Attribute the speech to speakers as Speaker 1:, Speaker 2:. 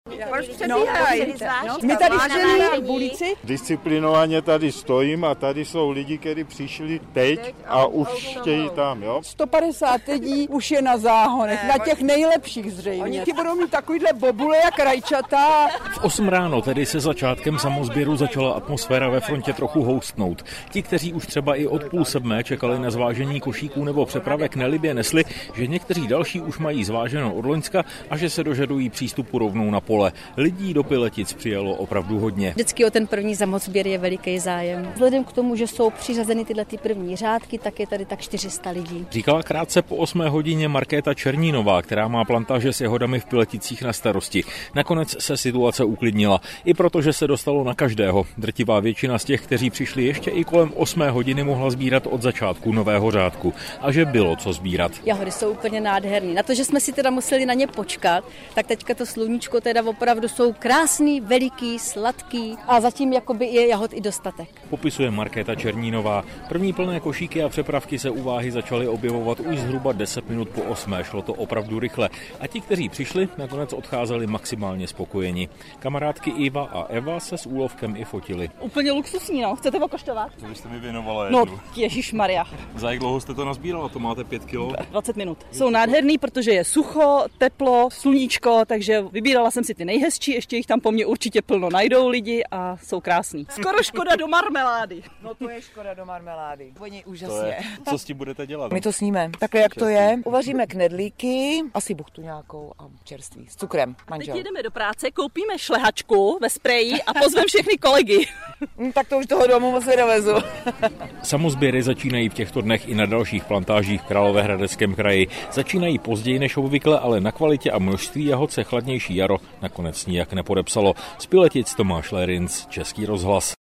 Speaker 1: Proč přebíhají?
Speaker 2: My tady chceme v ulici.
Speaker 3: Disciplinovaně tady stojím a tady jsou lidi, kteří přišli teď a už chtějí tam, jo?
Speaker 2: 150 lidí už je na záhonech, na těch nejlepších zřejmě. Oni ti budou mít takovýhle bobule jak rajčata.
Speaker 4: V 8 ráno, tedy se začátkem samosběru, začala atmosféra ve frontě trochu houstnout. Ti, kteří už třeba i od 6:30 čekali na zvážení košíků nebo přepravek, nelibě nesli, že někteří další už mají zváženo od loňska a že se dožadují přístupu rovnou na pole. Lidí do Piletic přijelo opravdu hodně.
Speaker 5: Vždycky o ten první samosběr je veliký zájem. Vzhledem k tomu, že jsou přiřazeny tyhle první řádky, tak je tady tak 400 lidí.
Speaker 4: Říkala krátce po 8 hodině Markéta Černínová, která má plantáže s jahodami v Pileticích na starosti. Nakonec se situace uklidnila. I protože se dostalo na každého. Drtivá většina z těch, kteří přišli ještě i kolem 8 hodiny, mohla sbírat od začátku nového řádku. A že bylo co sbírat.
Speaker 5: Jahody jsou úplně nádherný. Na to, že jsme si teda museli na ně počkat, tak teďka to sluníčko teda opravdu jsou krásný, veliký, sladký a zatím jakoby je jahod i dostatek.
Speaker 4: Popisuje Markéta Černínová. První plné košíky a přepravky se u váhy začaly objevovat už zhruba 10 minut po 8. Šlo to opravdu rychle. A ti, kteří přišli, nakonec odcházeli maximálně spokojeni. Kamarádky Iva a Eva se s úlovkem i fotili.
Speaker 6: Úplně luxusní, no. Chcete pokoštovat?
Speaker 3: To byste mi věnovala jednu.
Speaker 6: No, ježišmarja.
Speaker 3: Za jak dlouho jste to nazbírala? To máte 5 kilo?
Speaker 6: 20 minut. Jsou nádherný, protože je sucho, teplo, sluníčko, takže vybírala jsem si ty nejhezčí, ještě jich tam po mně určitě plno najdou lidi a jsou krásný. Skoro škoda do marmelády.
Speaker 1: No to je škoda do marmelády. Oni úžasně.
Speaker 3: Co s tím budete dělat?
Speaker 1: My to sníme. Takhle jak to je. Uvaříme knedlíky, asi buchtu nějakou a čerství s cukrem. Manžel.
Speaker 6: Teď jedeme do práce, koupíme šlehačku ve spreji a pozveme všechny kolegy.
Speaker 1: Tak to už toho domu moc nedovezu.
Speaker 4: Samosběry začínají v těchto dnech i na dalších plantážích v Královéhradeckém kraji. Začínají později než obvykle, ale na kvalitě a množství jahod se chladnější jaro nakonec nijak nepodepsalo. Z Piletic Tomáš Lerinc, Český rozhlas.